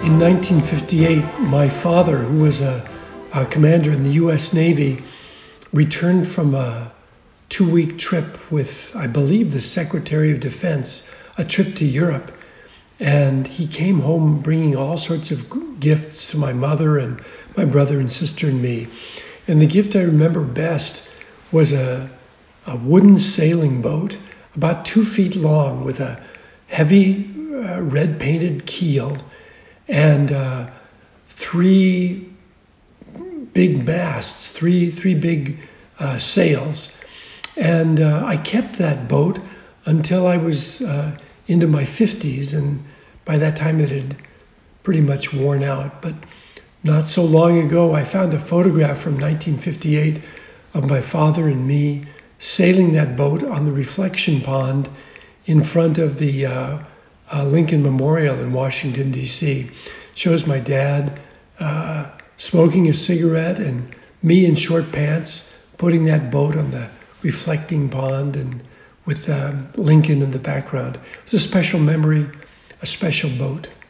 In 1958, my father, who was a commander in the U.S. Navy, returned from a 2-week trip with, I believe, the Secretary of Defense, a trip to Europe. And he came home bringing all sorts of gifts to my mother and my brother and sister and me. And the gift I remember best was a wooden sailing boat, about 2 feet long, with a heavy red painted keel and 3 big masts, three big sails. And I kept that boat until I was into my 50s, and by that time it had pretty much worn out. But not so long ago, I found a photograph from 1958 of my father and me sailing that boat on the reflection pond in front of the Lincoln Memorial in Washington, D.C. Shows my dad smoking a cigarette and me in short pants putting that boat on the reflecting pond and with Lincoln in the background. It was a special memory, a special boat.